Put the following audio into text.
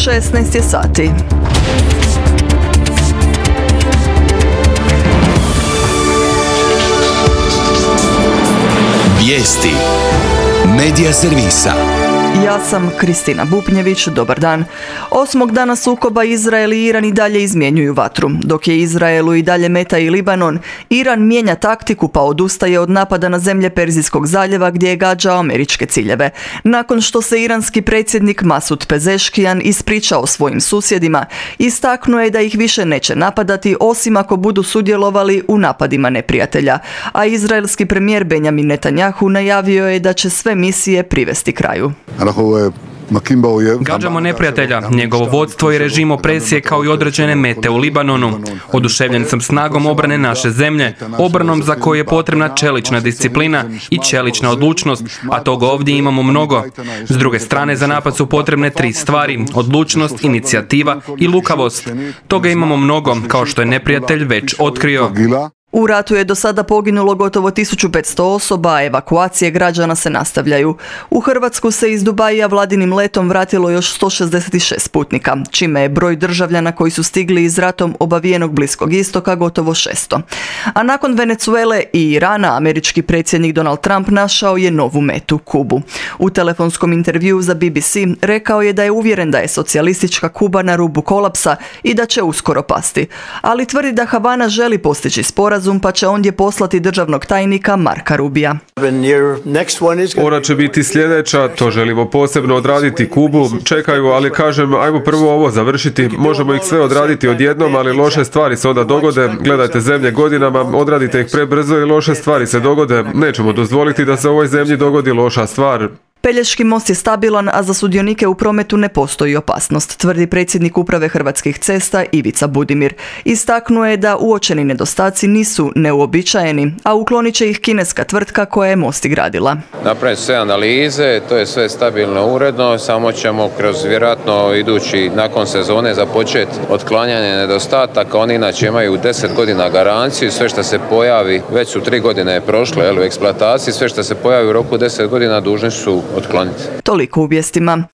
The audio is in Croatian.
16 je sati. Vijesti Medija servisa. Ja sam Kristina Bupnjević, dobar dan. 8. dana sukoba Izrael i Iran i dalje izmjenjuju vatru. Dok je Izraelu i dalje meta i Libanon, Iran mijenja taktiku pa odustaje od napada na zemlje Perzijskog zaljeva gdje je gađao američke ciljeve. Nakon što se iranski predsjednik Masud Pezeškijan ispričao svojim susjedima, istaknuo je da ih više neće napadati osim ako budu sudjelovali u napadima neprijatelja. A izraelski premijer Benjamin Netanjahu najavio je da će sve misije privesti kraju. Gađamo neprijatelja, njegovo vodstvo i režim opresije kao i određene mete u Libanonu. Oduševljen sam snagom obrane naše zemlje, obranom za koju je potrebna čelična disciplina i čelična odlučnost, a toga ovdje imamo mnogo. S druge strane, za napad su potrebne 3 stvari: odlučnost, inicijativa i lukavost. Toga imamo mnogo, kao što je neprijatelj već otkrio. U ratu je do sada poginulo gotovo 1500 osoba, a evakuacije građana se nastavljaju. U Hrvatsku se iz Dubaija vladinim letom vratilo još 166 putnika, čime je broj državljana koji su stigli iz ratom obavijenog Bliskog istoka gotovo 600. A nakon Venezuele i Irana, američki predsjednik Donald Trump našao je novu metu, Kubu. U telefonskom intervjuu za BBC rekao je da je uvjeren da je socijalistička Kuba na rubu kolapsa i da će uskoro pasti. Ali tvrdi da Havana želi postići sporazum, pa će ondje poslati državnog tajnika Marka Rubija. Ona će biti sljedeća, to želimo posebno odraditi Kubu. Čekaju, ali kažem, ajmo prvo ovo završiti. Možemo ih sve odraditi odjednom, ali loše stvari se onda dogode. Gledajte zemlje godinama, odradite ih prebrzo i loše stvari se dogode. Nećemo dozvoliti da se u ovoj zemlji dogodi loša stvar. Pelješki most je stabilan, a za sudionike u prometu ne postoji opasnost, tvrdi predsjednik uprave Hrvatskih cesta Ivica Budimir. Istaknuo je da uočeni nedostaci nisu neuobičajeni, a uklonit će ih kineska tvrtka koja je most i gradila. Napraviti sve analize, to je sve stabilno, uredno, samo ćemo kroz vjerojatno idući nakon sezone započeti otklanjanje nedostataka. Oni inače imaju 10 godina garanciju, sve što se pojavi, već su 3 godine prošle u eksploataciji, sve što se pojavi u roku 10 godina dužni su otkloniti. Toliko u vijestima.